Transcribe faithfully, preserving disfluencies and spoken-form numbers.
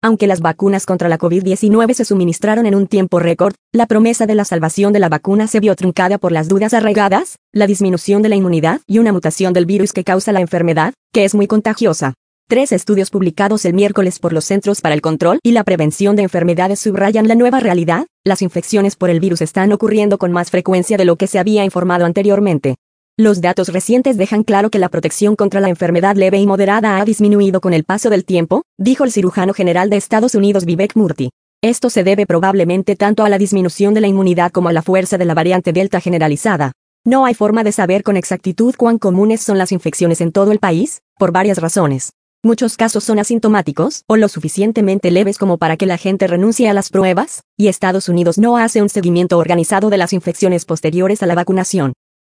Aunque las vacunas contra la COVID diecinueve se suministraron en un tiempo récord, la promesa de la salvación de la vacuna se vio truncada por las dudas arraigadas, la disminución de la inmunidad y una mutación del virus que causa la enfermedad, que es muy contagiosa. Tres estudios publicados el miércoles por los Centros para el Control y la Prevención de Enfermedades subrayan la nueva realidad: las infecciones por el virus están ocurriendo con más frecuencia de lo que se había informado anteriormente. Los datos recientes dejan claro que la protección contra la enfermedad leve y moderada ha disminuido con el paso del tiempo, dijo el cirujano general de Estados Unidos Vivek Murthy. Esto se debe probablemente tanto a la disminución de la inmunidad como a la fuerza de la variante Delta generalizada. No hay forma de saber con exactitud cuán comunes son las infecciones en todo el país, por varias razones. Muchos casos son asintomáticos o lo suficientemente leves como para que la gente renuncie a las pruebas, y Estados Unidos no hace un seguimiento organizado de las infecciones posteriores a la vacunación.